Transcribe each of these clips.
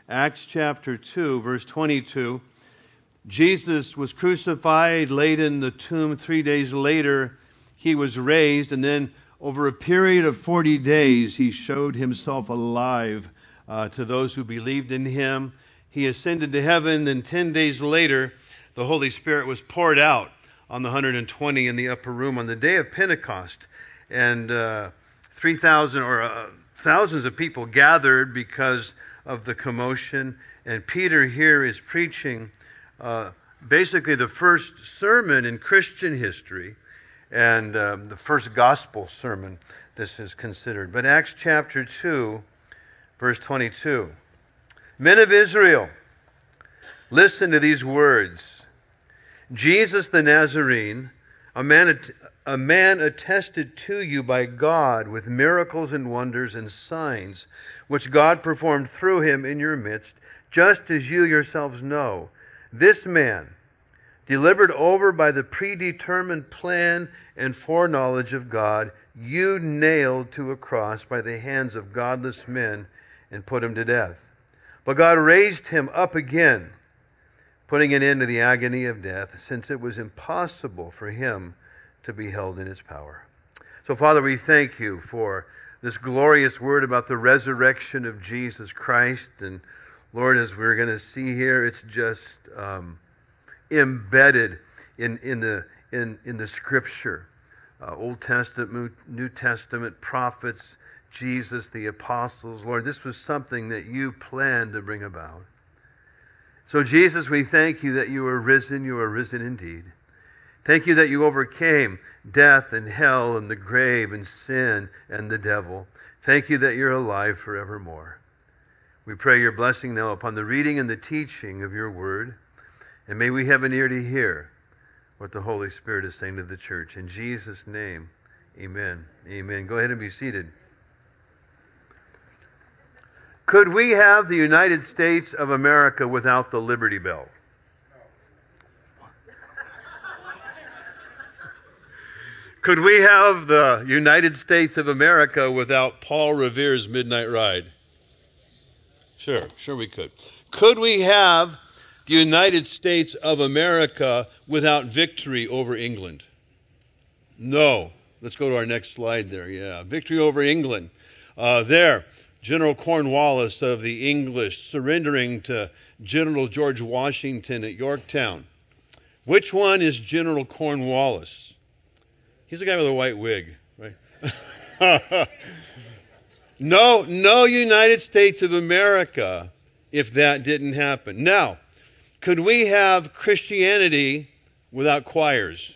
Acts chapter 2, verse 22. Jesus was crucified, laid in the tomb. 3 days later, he was raised, and then over a period of 40 days, he showed himself alive to those who believed in him. He ascended to heaven, and 10 days later, the Holy Spirit was poured out on the 120 in the upper room on the day of Pentecost. And 3,000 or thousands of people gathered because of the commotion. And Peter here is preaching basically the first sermon in Christian history and the first gospel sermon this is considered. But Acts chapter 2, verse 22. Men of Israel, listen to these words. Jesus the Nazarene, a man attested to you by God with miracles and wonders and signs, which God performed through him in your midst, just as you yourselves know. This man, delivered over by the predetermined plan and foreknowledge of God, you nailed to a cross by the hands of godless men and put him to death. But God raised him up again, putting an end to the agony of death, since it was impossible for him to be held in its power. So, Father, we thank you for this glorious word about the resurrection of Jesus Christ. And Lord, as we're going to see here, it's just embedded in the Scripture, Old Testament, New Testament, prophets, Jesus, the apostles. Lord, this was something that you planned to bring about. So, Jesus, we thank you that you are risen. You are risen indeed. Thank you that you overcame death and hell and the grave and sin and the devil. Thank you that you're alive forevermore. We pray your blessing now upon the reading and the teaching of your word. And may we have an ear to hear what the Holy Spirit is saying to the church. In Jesus' name, amen. Amen. Go ahead and be seated. Could we have the United States of America without the Liberty Bell? Could we have the United States of America without Paul Revere's Midnight Ride? Sure we could. Could we have the United States of America without victory over England? No. Let's go to our next slide there. Yeah, victory over England. There, General Cornwallis of the English surrendering to General George Washington at Yorktown. Which one is General Cornwallis? He's the guy with a white wig, right? No United States of America if that didn't happen. Now, could we have Christianity without choirs?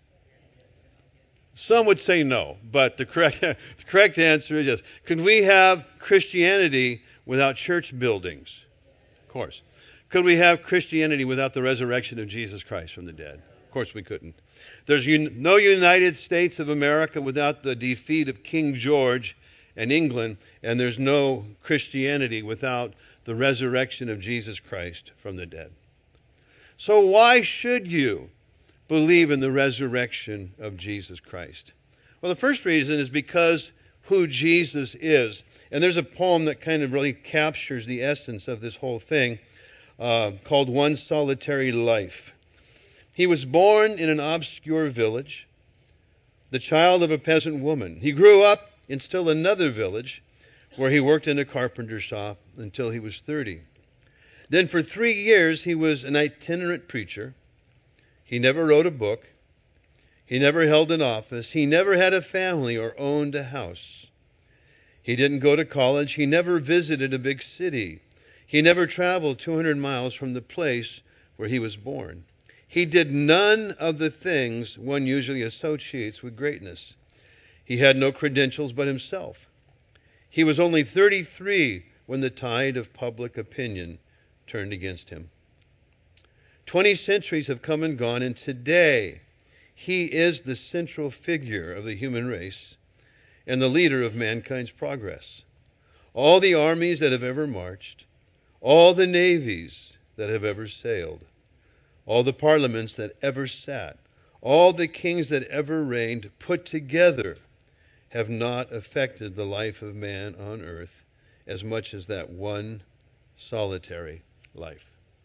Some would say no, but the correct answer is yes. Could we have Christianity without church buildings? Of course. Could we have Christianity without the resurrection of Jesus Christ from the dead? Of course we couldn't. There's no United States of America without the defeat of King George and England, and there's no Christianity without the resurrection of Jesus Christ from the dead. So why should you believe in the resurrection of Jesus Christ? Well, the first reason is because who Jesus is. And there's a poem that kind of really captures the essence of this whole thing called One Solitary Life. He was born in an obscure village, the child of a peasant woman. He grew up in still another village where he worked in a carpenter shop until he was 30. Then for 3 years he was an itinerant preacher. He never wrote a book. He never held an office. He never had a family or owned a house. He didn't go to college. He never visited a big city. He never traveled 200 miles from the place where he was born. He did none of the things one usually associates with greatness. He had no credentials but himself. He was only 33 when the tide of public opinion turned against him. 20 centuries have come and gone, and today he is the central figure of the human race and the leader of mankind's progress. All the armies that have ever marched, all the navies that have ever sailed, all the parliaments that ever sat, all the kings that ever reigned put together have not affected the life of man on earth as much as that one solitary life.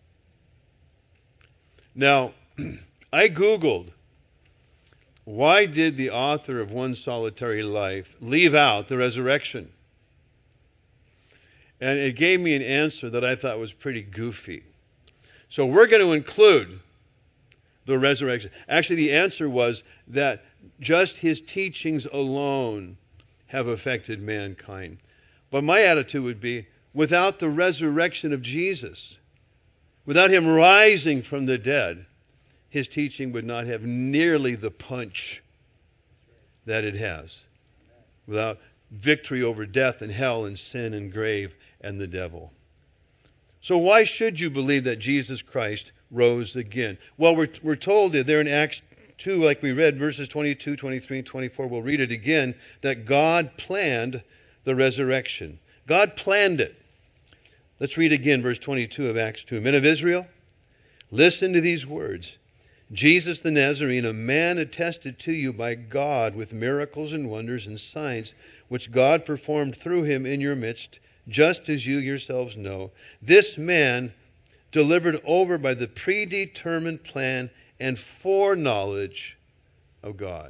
Now, I Googled, why did the author of One Solitary Life leave out the resurrection? And it gave me an answer that I thought was pretty goofy. So we're going to include the resurrection. Actually, the answer was that just his teachings alone have affected mankind. But my attitude would be, without the resurrection of Jesus, without him rising from the dead, his teaching would not have nearly the punch that it has. Without victory over death and hell and sin and grave and the devil. So why should you believe that Jesus Christ rose again? Well, we're told there in Acts 2, like we read, verses 22, 23, and 24. We'll read it again, that God planned the resurrection. God planned it. Let's read again verse 22 of Acts 2. Men of Israel, listen to these words. Jesus the Nazarene, a man attested to you by God with miracles and wonders and signs, which God performed through him in your midst, just as you yourselves know. This man, delivered over by the predetermined plan and foreknowledge of God.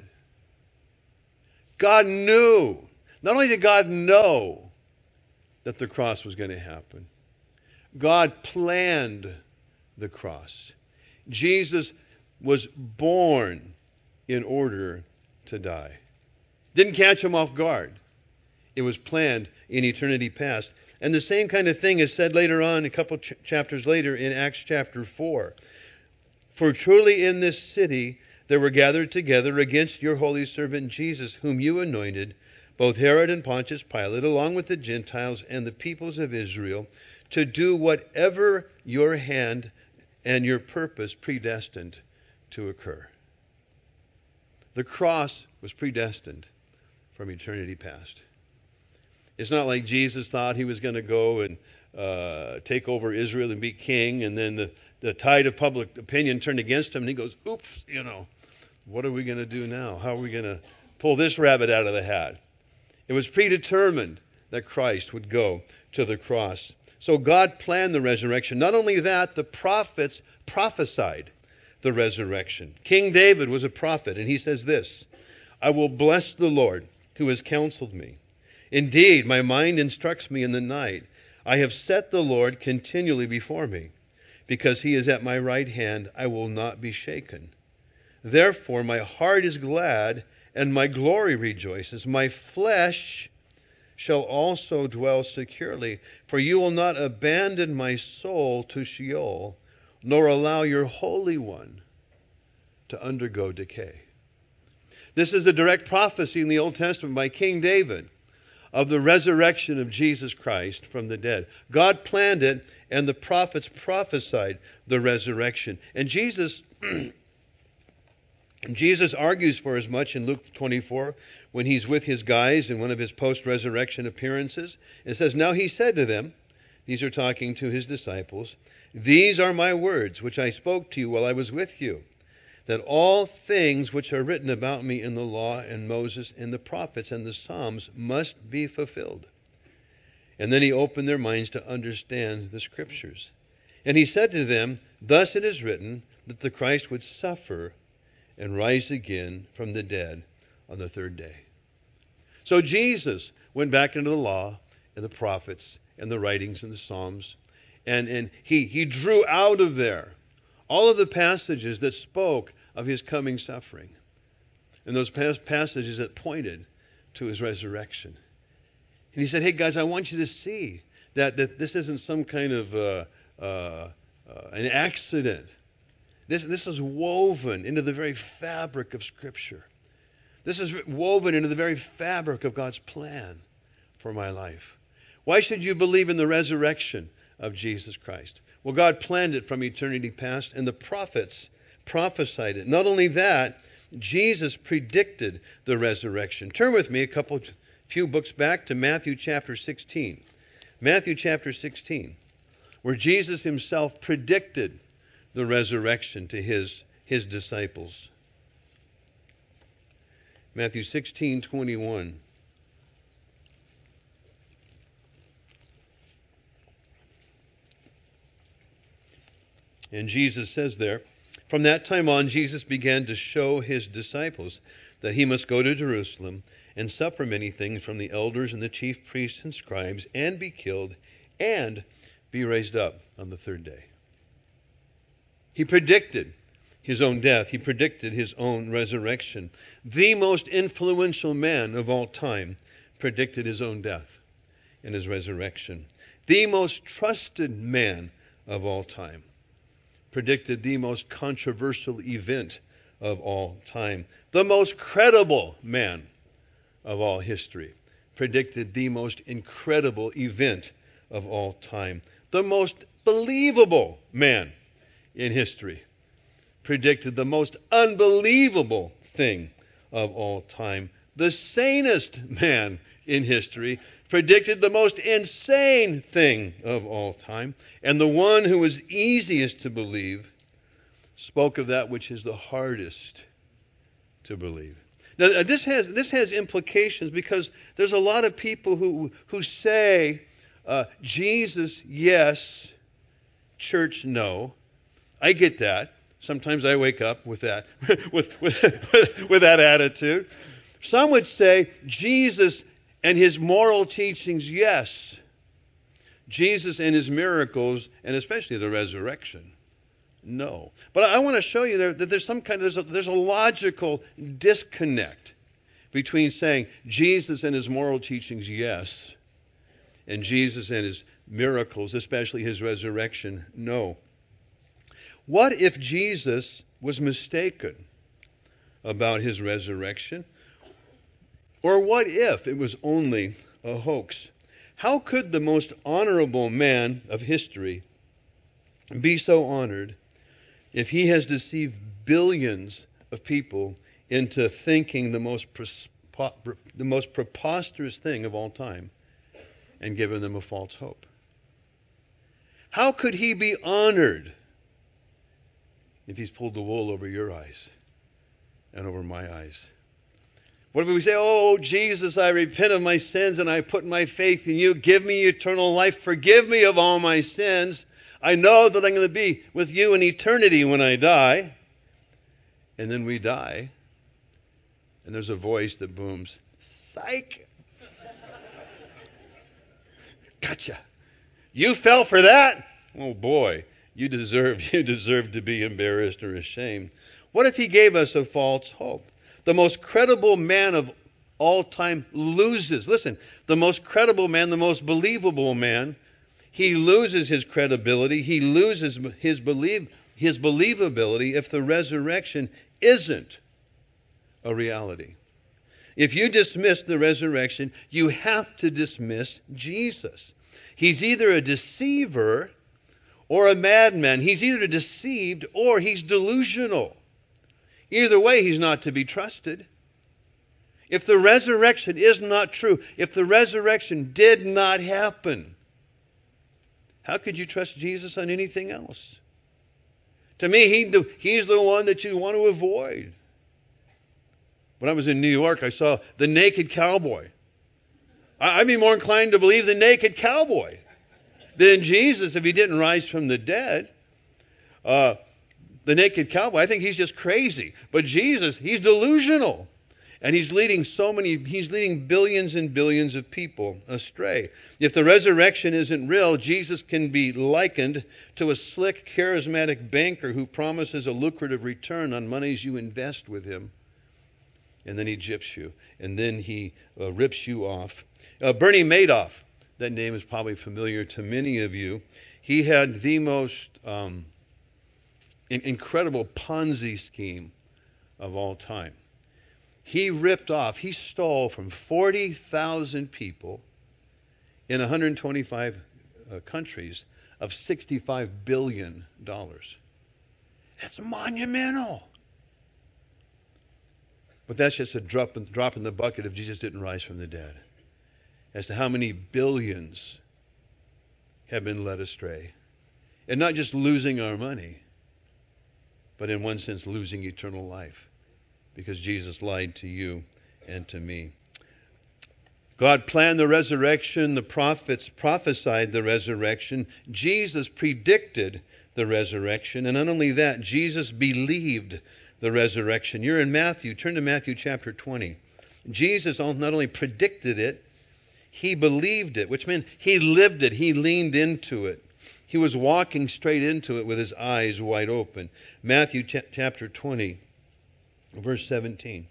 God knew. Not only did God know that the cross was going to happen, God planned the cross. Jesus was born in order to die. Didn't catch him off guard. It was planned in eternity past. And the same kind of thing is said later on, a couple chapters later in Acts chapter 4. For truly in this city there were gathered together against your holy servant Jesus, whom you anointed, both Herod and Pontius Pilate, along with the Gentiles and the peoples of Israel, to do whatever your hand and your purpose predestined to occur. The cross was predestined from eternity past. It's not like Jesus thought he was going to go and take over Israel and be king, and then the tide of public opinion turned against him, and he goes, oops, what are we going to do now? How are we going to pull this rabbit out of the hat? It was predetermined that Christ would go to the cross. So God planned the resurrection. Not only that, the prophets prophesied the resurrection. King David was a prophet, and he says this, I will bless the Lord who has counseled me. Indeed, my mind instructs me in the night. I have set the Lord continually before me. Because he is at my right hand, I will not be shaken. Therefore, my heart is glad, and my glory rejoices. My flesh shall also dwell securely, for you will not abandon my soul to Sheol, nor allow your Holy One to undergo decay. This is a direct prophecy in the Old Testament by King David of the resurrection of Jesus Christ from the dead. God planned it, and the prophets prophesied the resurrection. And Jesus argues for as much in Luke 24 when he's with his guys in one of his post-resurrection appearances. It says, now he said to them, these are talking to his disciples, these are my words which I spoke to you while I was with you, that all things which are written about me in the law and Moses and the prophets and the Psalms must be fulfilled. And then he opened their minds to understand the Scriptures. And he said to them, thus it is written that the Christ would suffer and rise again from the dead on the third day. So Jesus went back into the law and the prophets and the writings and the Psalms, and he drew out of there all of the passages that spoke of his coming suffering, and those passages that pointed to his resurrection. And he said, hey guys, I want you to see that this isn't some kind of an accident. This is woven into the very fabric of Scripture. This is woven into the very fabric of God's plan for my life. Why should you believe in the resurrection of Jesus Christ? Well, God planned it from eternity past, and the prophets prophesied it. Not only that, Jesus predicted the resurrection. Turn with me a few books back to Matthew chapter 16. Matthew chapter 16, where Jesus himself predicted the resurrection to his disciples. Matthew 16:21. And Jesus says there, from that time on, Jesus began to show his disciples that he must go to Jerusalem and suffer many things from the elders and the chief priests and scribes, and be killed, and be raised up on the third day. He predicted his own death. He predicted his own resurrection. The most influential man of all time predicted his own death and his resurrection. The most trusted man of all time predicted the most controversial event of all time. The most credible man of all history predicted the most incredible event of all time. The most believable man in history predicted the most unbelievable thing of all time. The sanest man in history predicted the most insane thing of all time. And the one who was easiest to believe spoke of that which is the hardest to believe. Now, this has implications, because there's a lot of people who say, Jesus, yes, church, no. I get that. Sometimes I wake up with that with that attitude. Some would say Jesus and his moral teachings, yes. Jesus and his miracles, and especially the resurrection, no. But I want to show you that there's a logical disconnect between saying Jesus and his moral teachings, yes, and Jesus and his miracles, especially his resurrection, no. What if Jesus was mistaken about his resurrection? Or what if it was only a hoax? How could the most honorable man of history be so honored if he has deceived billions of people into thinking the most preposterous thing of all time and given them a false hope? How could he be honored if he's pulled the wool over your eyes and over my eyes? What if we say, oh, Jesus, I repent of my sins and I put my faith in you. Give me eternal life. Forgive me of all my sins. I know that I'm going to be with you in eternity when I die. And then we die. And there's a voice that booms, psych. Gotcha. You fell for that? Oh, boy. You deserve to be embarrassed or ashamed. What if he gave us a false hope? The most credible man of all time loses. Listen, the most credible man, the most believable man, he loses his credibility. He loses his believability if the resurrection isn't a reality. If you dismiss the resurrection, you have to dismiss Jesus. He's either a deceiver or a madman. He's either deceived or he's delusional. Either way, he's not to be trusted. If the resurrection is not true, if the resurrection did not happen, how could you trust Jesus on anything else? To me, he's the one that you want to avoid. When I was in New York, I saw the naked cowboy. I'd be more inclined to believe the naked cowboy than Jesus if he didn't rise from the dead. The naked cowboy, I think he's just crazy. But Jesus, he's delusional. And he's leading billions and billions of people astray. If the resurrection isn't real, Jesus can be likened to a slick, charismatic banker who promises a lucrative return on monies you invest with him. And then he gyps you. And then he rips you off. Bernie Madoff, that name is probably familiar to many of you. He had the most incredible Ponzi scheme of all time. He stole from 40,000 people in 125 countries of $65 billion. That's monumental. But that's just a drop in the bucket if Jesus didn't rise from the dead. As to how many billions have been led astray. And not just losing our money, but in one sense losing eternal life. Because Jesus lied to you and to me. God planned the resurrection. The prophets prophesied the resurrection. Jesus predicted the resurrection. And not only that, Jesus believed the resurrection. You're in Matthew. Turn to Matthew chapter 20. Jesus not only predicted it, he believed it, which meant he lived it. He leaned into it. He was walking straight into it with his eyes wide open. Matthew chapter 20, verse 17.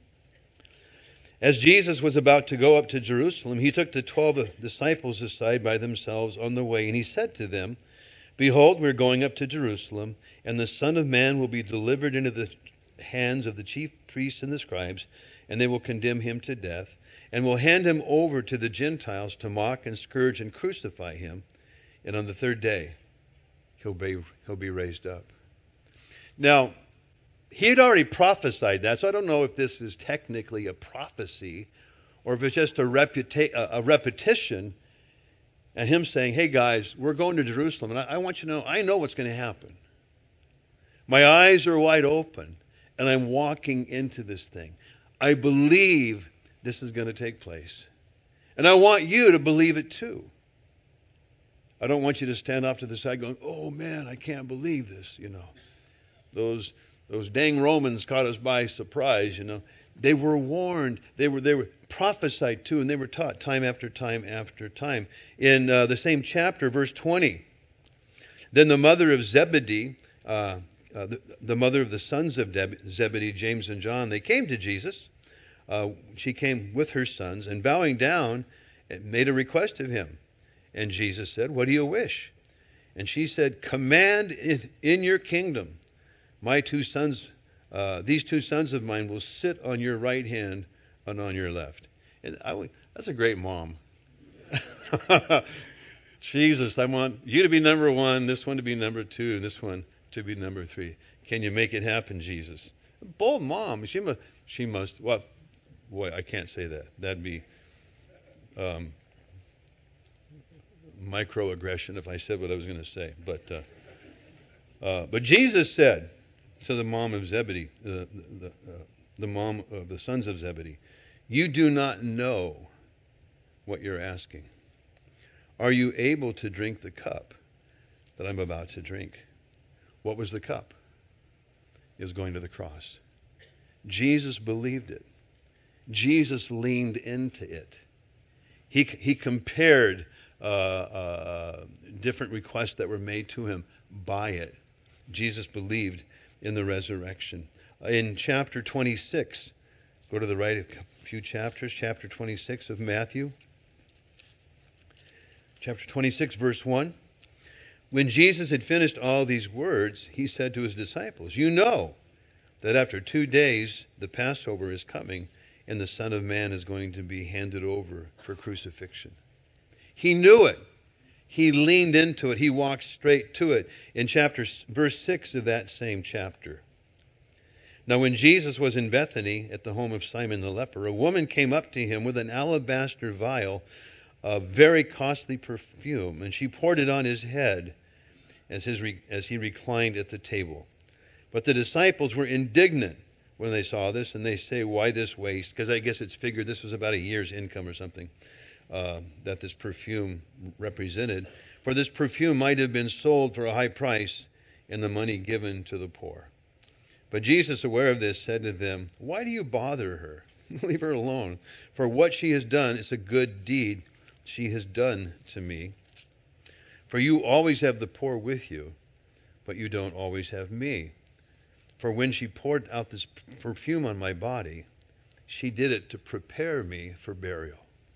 As Jesus was about to go up to Jerusalem, he took the 12 disciples aside by themselves on the way, and he said to them, "Behold, we're going up to Jerusalem, and the Son of Man will be delivered into the hands of the chief priests and the scribes, and they will condemn him to death, and will hand him over to the Gentiles to mock and scourge and crucify him, and on the third day he'll be raised up." Now, he had already prophesied that, so I don't know if this is technically a prophecy or if it's just a repetition and him saying, "Hey guys, we're going to Jerusalem, and I want you to know, I know what's going to happen. My eyes are wide open, and I'm walking into this thing. I believe this is going to take place. And I want you to believe it too. I don't want you to stand off to the side going, oh man, I can't believe this, Those dang Romans caught us by surprise, They were warned, they were prophesied to, and they were taught time after time after time. In the same chapter, verse 20, then the mother of Zebedee, the mother of the sons of Zebedee, James and John, they came to Jesus. She came with her sons, and bowing down, made a request of him. And Jesus said, "What do you wish?" And she said, "Command in your kingdom, my two sons, these two sons of mine will sit on your right hand and on your left." And that's a great mom. Jesus, I want you to be number one, this one to be number two, and this one to be number three. Can you make it happen, Jesus? Bold mom. She must. Well, boy, I can't say that. That'd be microaggression if I said what I was going to say. But Jesus said, so the mom of Zebedee, the mom of the sons of Zebedee, "You do not know what you're asking. Are you able to drink the cup that I'm about to drink?" What was the cup? It was going to the cross. Jesus believed it. Jesus leaned into it. He compared different requests that were made to him by it. Jesus believed in the resurrection. In chapter 26, go to the right a few chapters, chapter 26 of Matthew. Chapter 26, verse 1. When Jesus had finished all these words, he said to his disciples, "You know that after 2 days the Passover is coming, and the Son of Man is going to be handed over for crucifixion." He knew it. He leaned into it. He walked straight to it. In verse 6 of that same chapter. Now when Jesus was in Bethany at the home of Simon the leper, a woman came up to him with an alabaster vial of very costly perfume, and she poured it on his head as he reclined at the table. But the disciples were indignant when they saw this, and they say, "Why this waste?" Because I guess it's figured this was about a year's income or something that this perfume represented. For this perfume might have been sold for a high price and the money given to the poor. But Jesus, aware of this, said to them, "Why do you bother her? Leave her alone. For what she has done is a good deed she has done to me. For you always have the poor with you, but you don't always have me. For when she poured out this perfume on my body, she did it to prepare me for burial."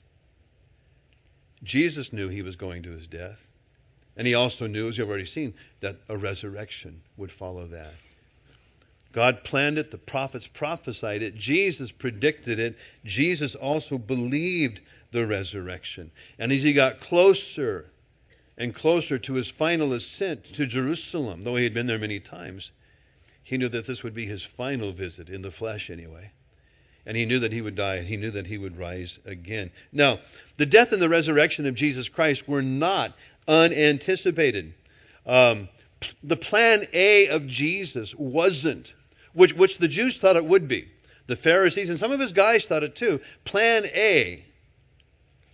Jesus knew he was going to his death. And he also knew, as you've already seen, that a resurrection would follow that. God planned it. The prophets prophesied it. Jesus predicted it. Jesus also believed the resurrection. And as he got closer and closer to his final ascent to Jerusalem, though he had been there many times, he knew that this would be his final visit, in the flesh anyway. And he knew that he would die, and he knew that he would rise again. Now, the death and the resurrection of Jesus Christ were not unanticipated. The plan A of Jesus wasn't, which the Jews thought it would be. The Pharisees and some of his guys thought it too. Plan A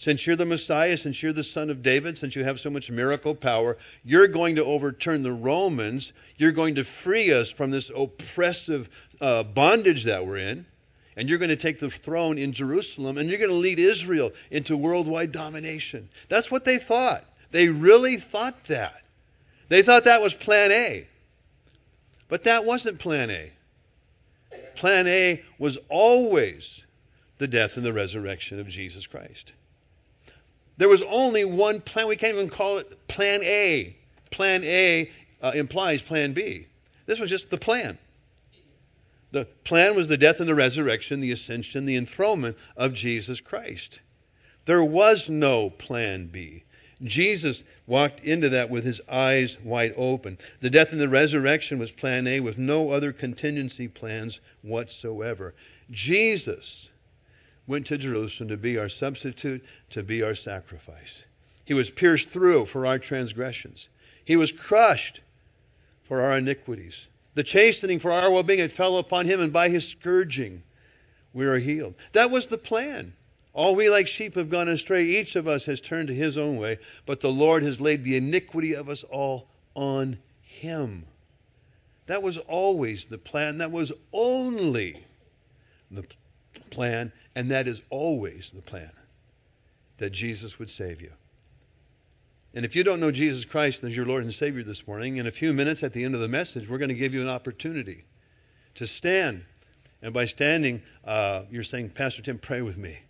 Since you're the Messiah, since you're the Son of David, since you have so much miracle power, you're going to overturn the Romans. You're going to free us from this oppressive bondage that we're in. And you're going to take the throne in Jerusalem, and you're going to lead Israel into worldwide domination. That's what they thought. They really thought that. They thought that was plan A. But that wasn't plan A. Plan A was always the death and the resurrection of Jesus Christ. There was only one plan. We can't even call it plan A. Plan A implies plan B. This was just the plan. The plan was the death and the resurrection, the ascension, the enthronement of Jesus Christ. There was no plan B. Jesus walked into that with his eyes wide open. The death and the resurrection was plan A with no other contingency plans whatsoever. Jesus went to Jerusalem to be our substitute, to be our sacrifice. He was pierced through for our transgressions. He was crushed for our iniquities. The chastening for our well-being, it fell upon him, and by his scourging we are healed. That was the plan. All we like sheep have gone astray. Each of us has turned to his own way, but the Lord has laid the iniquity of us all on him. That was always the plan. That was only the plan, and that is always the plan, that Jesus would save you. And if you don't know Jesus Christ as your Lord and Savior this morning, in a few minutes at the end of the message, we're going to give you an opportunity to stand. And by standing, you're saying, Pastor Tim, pray with me.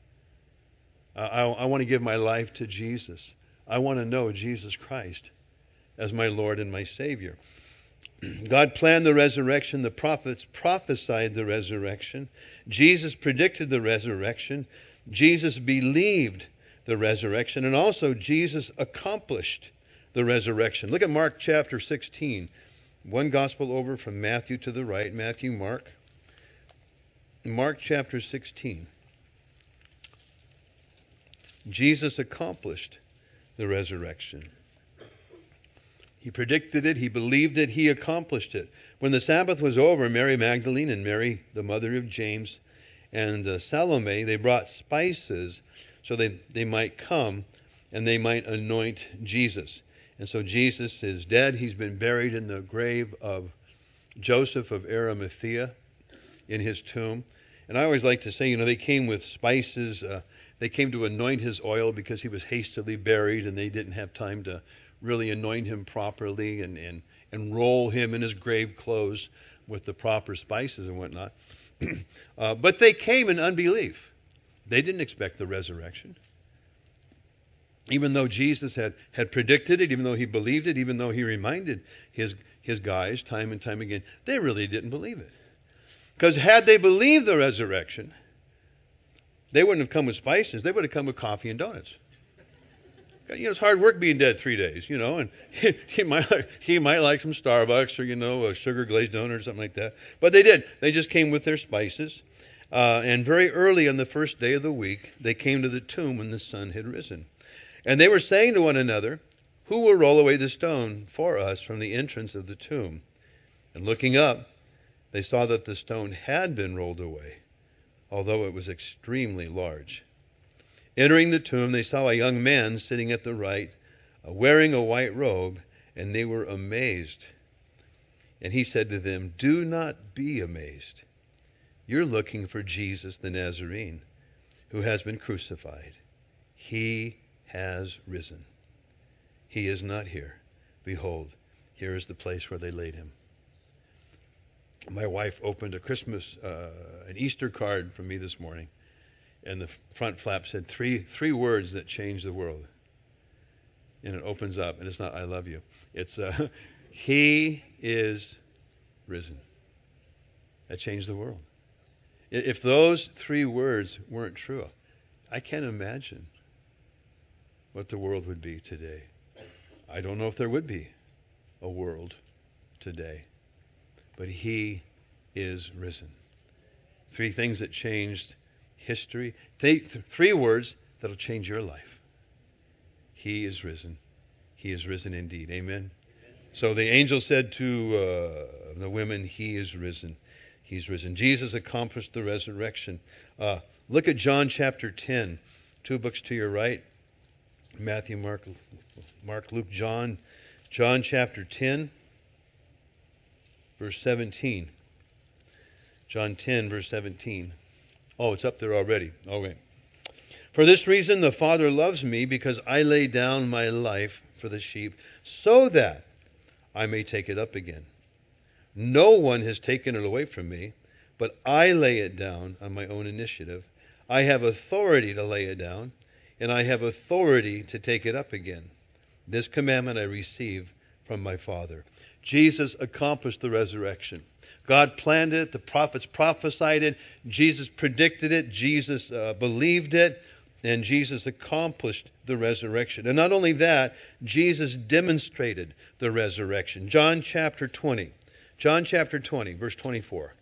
I want to give my life to Jesus. I want to know Jesus Christ as my Lord and my Savior. God planned the resurrection. The prophets prophesied the resurrection. Jesus predicted the resurrection. Jesus believed the resurrection. And also Jesus accomplished the resurrection. Look at Mark chapter 16. One gospel over from Matthew to the right. Matthew, Mark. Mark chapter 16. Jesus accomplished the resurrection. He predicted it, he believed it, he accomplished it. When the Sabbath was over, Mary Magdalene and Mary, the mother of James, and Salome, they brought spices so they might come and they might anoint Jesus. And so Jesus is dead. He's been buried in the grave of Joseph of Arimathea in his tomb. And I always like to say, they came with spices. They came to anoint his oil because he was hastily buried and they didn't have time to really anoint him properly and roll him in his grave clothes with the proper spices and whatnot. But they came in unbelief. They didn't expect the resurrection. Even though Jesus had predicted it, even though he believed it, even though he reminded his guys time and time again, they really didn't believe it. Because had they believed the resurrection, they wouldn't have come with spices. They would have come with coffee and donuts. It's hard work being dead 3 days, and he might like some Starbucks or, a sugar glazed donut or something like that. But they did. They just came with their spices. And very early on the first day of the week, they came to the tomb when the sun had risen. And they were saying to one another, "Who will roll away the stone for us from the entrance of the tomb?" And looking up, they saw that the stone had been rolled away, although it was extremely large. Entering the tomb, they saw a young man sitting at the right, wearing a white robe, and they were amazed. And he said to them, "Do not be amazed. You're looking for Jesus the Nazarene, who has been crucified. He has risen. He is not here. Behold, here is the place where they laid him." My wife opened a Christmas, an Easter card for me this morning, and the front flap said three words that change the world. And it opens up, and it's not "I love you." It's He is risen. That changed the world. If those 3 words weren't true, I can't imagine what the world would be today. I don't know if there would be a world today. But he is risen. 3 things that changed history. 3 words that'll change your life. He is risen. He is risen indeed. Amen. So the angel said to the women, "He is risen. He's risen." Jesus accomplished the resurrection. Look at John chapter 10. Two books to your right, Matthew, Mark, Luke, John. John chapter 10, verse 17. John 10, verse 17. Oh, it's up there already. Okay. For this reason the Father loves me, because I lay down my life for the sheep, so that I may take it up again. No one has taken it away from me, but I lay it down on my own initiative. I have authority to lay it down, and I have authority to take it up again. This commandment I receive from my Father. Jesus accomplished the resurrection. God planned it. The prophets prophesied it. Jesus predicted it. Jesus believed it. And Jesus accomplished the resurrection. And not only that, Jesus demonstrated the resurrection. John chapter 20. John chapter 20, verse 24.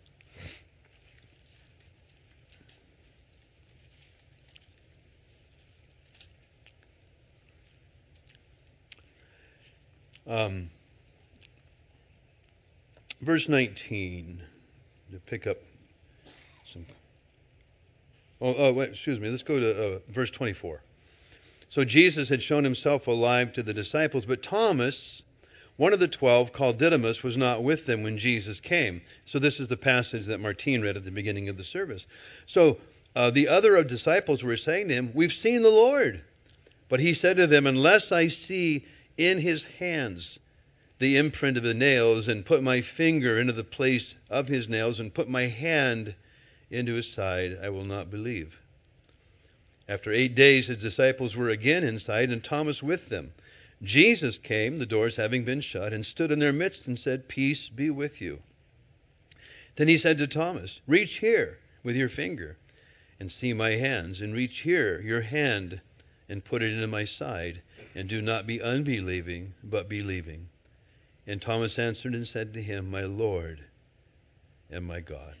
Verse 19. To pick up some. Excuse me. Let's go to verse 24. So Jesus had shown himself alive to the disciples, but Thomas, one of the 12, called Didymus, was not with them when Jesus came. So this is the passage that Martine read at the beginning of the service. So the other disciples were saying to him, "We've seen the Lord." But he said to them, "Unless I see in his hands the imprint of the nails, and put my finger into the place of his nails, and put my hand into his side, I will not believe." After 8 days, his disciples were again inside, and Thomas with them. Jesus came, the doors having been shut, and stood in their midst and said, "Peace be with you." Then he said to Thomas, "Reach here with your finger and see my hands, and reach here your hand and put it into my side, and do not be unbelieving, but believing." And Thomas answered and said to him, "My Lord and my God."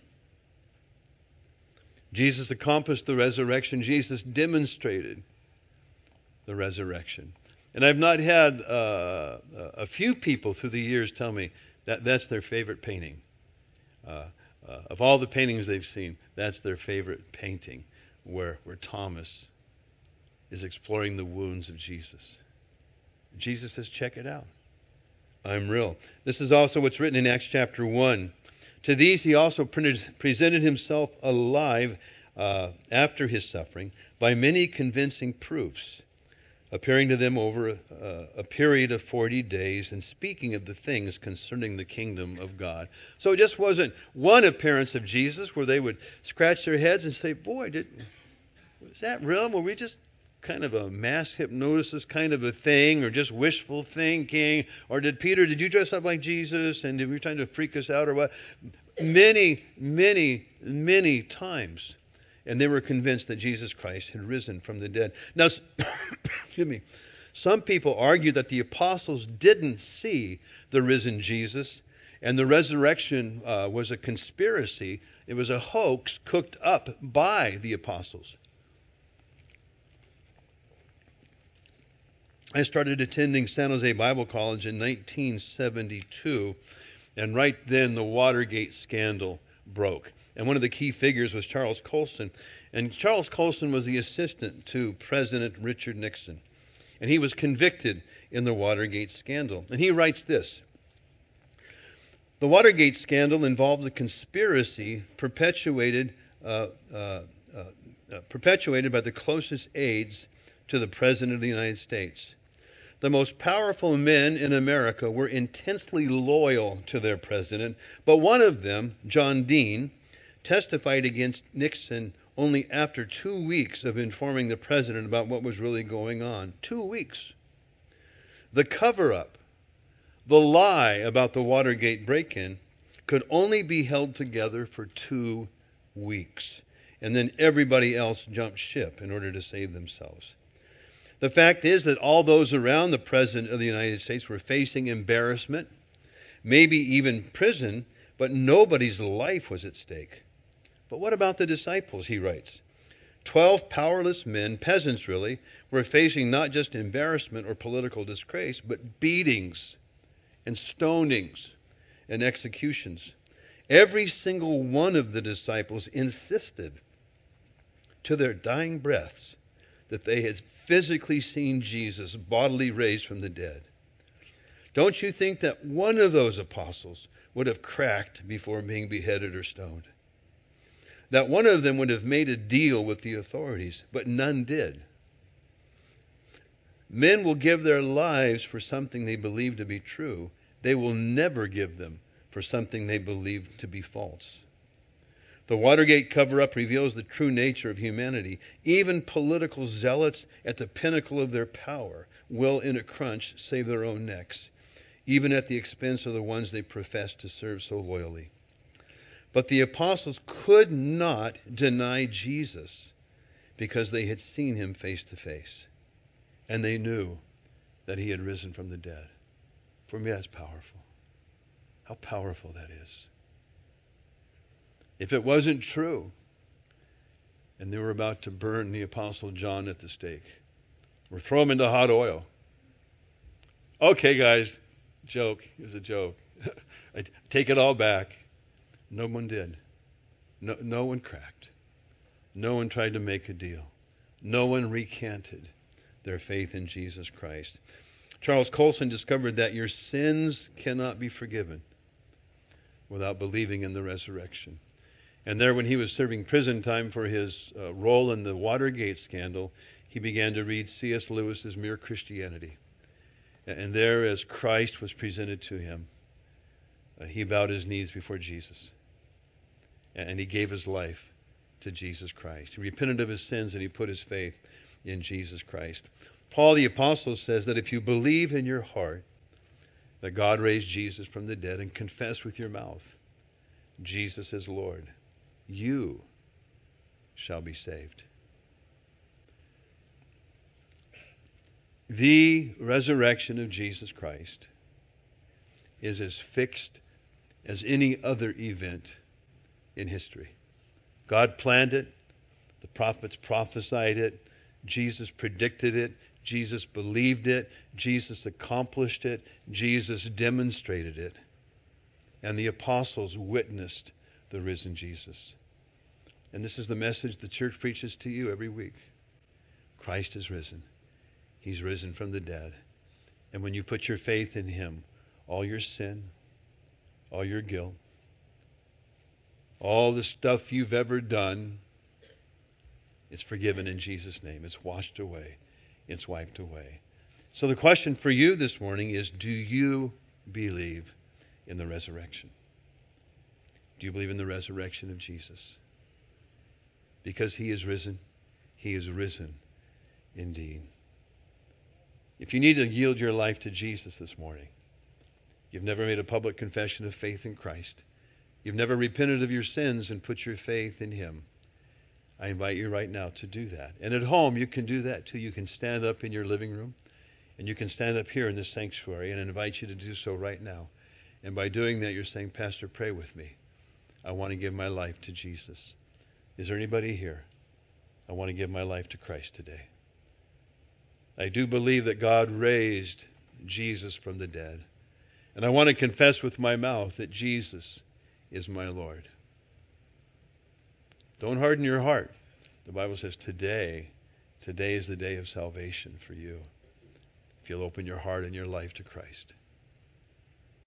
Jesus accomplished the resurrection. Jesus demonstrated the resurrection. And I've not had a few people through the years tell me that that's their favorite painting. Of all the paintings they've seen, that's their favorite painting, where Thomas is exploring the wounds of Jesus. Jesus says, "Check it out. I'm real." This is also what's written in Acts chapter 1. To these he also presented himself alive after his suffering by many convincing proofs, appearing to them over a period of 40 days and speaking of the things concerning the kingdom of God. So it just wasn't one appearance of Jesus where they would scratch their heads and say, "Boy, was that real? Were we just kind of a mass hypnosis kind of a thing, or just wishful thinking? Or did you dress up like Jesus and were you trying to freak us out or what?" Many, many, many times. And they were convinced that Jesus Christ had risen from the dead. Now, excuse me, some people argue that the apostles didn't see the risen Jesus, and the resurrection was a conspiracy. It was a hoax cooked up by the apostles. I started attending San Jose Bible College in 1972, and right then the Watergate scandal broke. And one of the key figures was Charles Colson. And Charles Colson was the assistant to President Richard Nixon. And he was convicted in the Watergate scandal. And he writes this: "The Watergate scandal involved a conspiracy perpetuated by the closest aides to the President of the United States. The most powerful men in America were intensely loyal to their president, but one of them, John Dean, testified against Nixon only after 2 weeks of informing the president about what was really going on. 2 weeks. The cover-up, the lie about the Watergate break-in, could only be held together for 2 weeks. And then everybody else jumped ship in order to save themselves. The fact is that all those around the President of the United States were facing embarrassment, maybe even prison, but nobody's life was at stake. But what about the disciples?" he writes. 12 powerless men, peasants really, were facing not just embarrassment or political disgrace, but beatings and stonings and executions. Every single one of the disciples insisted to their dying breaths that they had physically seen Jesus bodily raised from the dead, don't you think that one of those apostles would have cracked before being beheaded or stoned? That one of them would have made a deal with the authorities, but none did. Men will give their lives for something they believe to be true. They will never give them for something they believe to be false. The Watergate cover-up reveals the true nature of humanity. Even political zealots at the pinnacle of their power will, in a crunch, save their own necks, even at the expense of the ones they profess to serve so loyally. But the apostles could not deny Jesus because they had seen him face to face. And they knew that he had risen from the dead. For me, that's powerful. How powerful that is. If it wasn't true, and they were about to burn the Apostle John at the stake, or throw him into hot oil. Okay, guys, joke. It was a joke. I take it all back. No one did. No one cracked. No one tried to make a deal. No one recanted their faith in Jesus Christ. Charles Colson discovered that your sins cannot be forgiven without believing in the resurrection. And there, when he was serving prison time for his role in the Watergate scandal, he began to read C.S. Lewis's Mere Christianity. And there, as Christ was presented to him, he bowed his knees before Jesus. And he gave his life to Jesus Christ. He repented of his sins and he put his faith in Jesus Christ. Paul the Apostle says that if you believe in your heart that God raised Jesus from the dead and confess with your mouth Jesus is Lord, you shall be saved. The resurrection of Jesus Christ is as fixed as any other event in history. God planned it. The prophets prophesied it. Jesus predicted it. Jesus believed it. Jesus accomplished it. Jesus demonstrated it. And the apostles witnessed the risen Jesus. And this is the message the church preaches to you every week. Christ is risen. He's risen from the dead. And when you put your faith in him, all your sin, all your guilt, all the stuff you've ever done, it's forgiven in Jesus' name. It's washed away. It's wiped away. So the question for you this morning is, do you believe in the resurrection? Do you believe in the resurrection of Jesus? Because he is risen, he is risen indeed. If you need to yield your life to Jesus this morning, you've never made a public confession of faith in Christ, you've never repented of your sins and put your faith in him, I invite you right now to do that. And at home, you can do that too. You can stand up in your living room, and you can stand up here in this sanctuary, and I invite you to do so right now. And by doing that, you're saying, Pastor, pray with me. I want to give my life to Jesus. Is there anybody here? I want to give my life to Christ today. I do believe that God raised Jesus from the dead. And I want to confess with my mouth that Jesus is my Lord. Don't harden your heart. The Bible says today is the day of salvation for you. If you'll open your heart and your life to Christ.